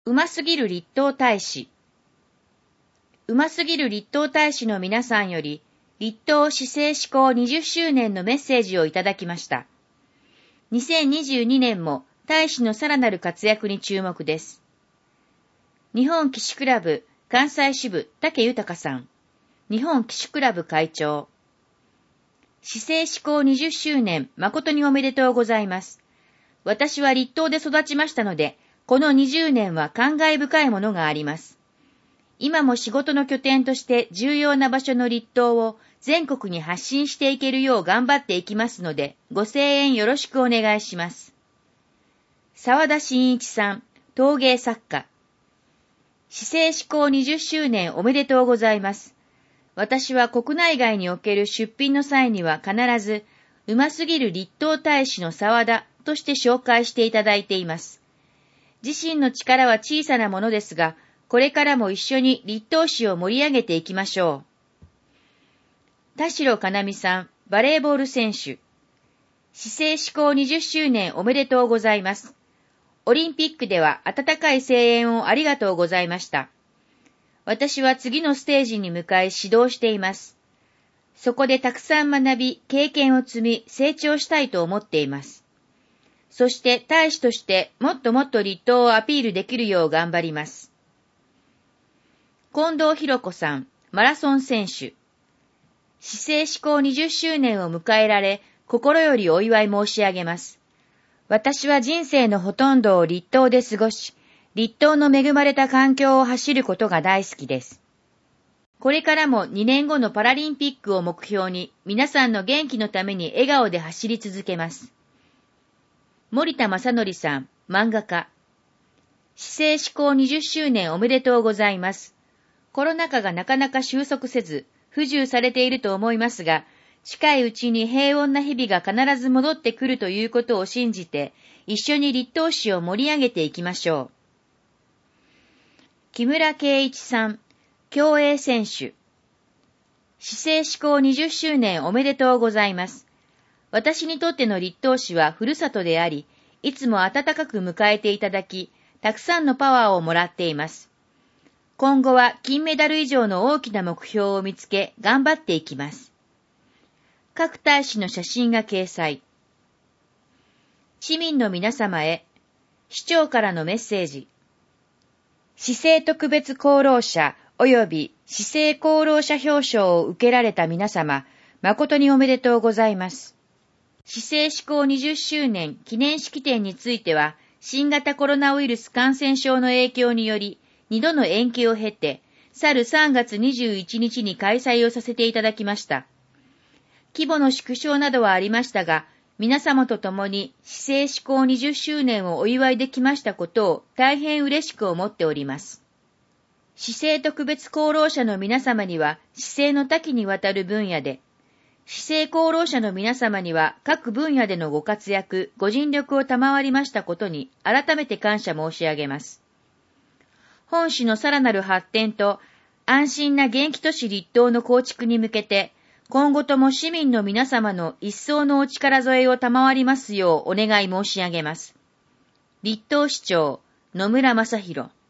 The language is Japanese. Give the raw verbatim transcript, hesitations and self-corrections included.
うますぎる立東大使。うますぎる立東大使の皆さんより、立東市政施行にじゅっしゅうねんのメッセージをいただきました。にせんにじゅうにねんも大使のさらなる活躍に注目です。日本騎手クラブ関西支部武豊さん、日本騎手クラブ会長。市政施行にじゅっしゅうねん誠におめでとうございます。私は立東で育ちましたので、このにじゅうねんは感慨深いものがあります。今も仕事の拠点として重要な場所の立東を全国に発信していけるよう頑張っていきますので、ご声援よろしくお願いします。沢田真一さん、陶芸作家。市政施行にじゅっしゅうねんおめでとうございます。私は国内外における出品の際には必ず、うますぎる立東大使の沢田として紹介していただいています。自身の力は小さなものですが、これからも一緒に立東市を盛り上げていきましょう。田代かなみさん、バレーボール選手。市政施行にじゅっしゅうねんおめでとうございます。オリンピックでは温かい声援をありがとうございました。私は次のステージに向かい指導しています。そこでたくさん学び、経験を積み、成長したいと思っています。そして大使としてもっともっと立東をアピールできるよう頑張ります。近藤博子さん、マラソン選手。市政施行にじゅっしゅうねんを迎えられ、心よりお祝い申し上げます。私は人生のほとんどを立東で過ごし、立東の恵まれた環境を走ることが大好きです。これからもにねんごのパラリンピックを目標に、皆さんの元気のために笑顔で走り続けます。森田正則さん、漫画家。市政施行にじゅっしゅうねんおめでとうございます。コロナ禍がなかなか収束せず、不自由されていると思いますが、近いうちに平穏な日々が必ず戻ってくるということを信じて、一緒に立東市を盛り上げていきましょう。木村圭一さん、競泳選手。市政施行にじゅっしゅうねんおめでとうございます。私にとっての立東市はふるさとであり、いつも温かく迎えていただき、たくさんのパワーをもらっています。今後は金メダル以上の大きな目標を見つけ、頑張っていきます。各大使の写真が掲載。市民の皆様へ、市長からのメッセージ。市政特別功労者及び市政功労者表彰を受けられた皆様、誠におめでとうございます。市政施行にじゅっしゅうねん記念式典については、新型コロナウイルス感染症の影響により、にどの延期を経て、去るさんがつにじゅういちにちに開催をさせていただきました。規模の縮小などはありましたが、皆様と共に市政施行にじゅっしゅうねんをお祝いできましたことを大変嬉しく思っております。市政特別功労者の皆様には市政の多岐にわたる分野で、市政功労者の皆様には各分野でのご活躍、ご尽力を賜りましたことに改めて感謝申し上げます。本市のさらなる発展と安心な元気都市立東の構築に向けて、今後とも市民の皆様の一層のお力添えを賜りますようお願い申し上げます。立東市長、野村正弘。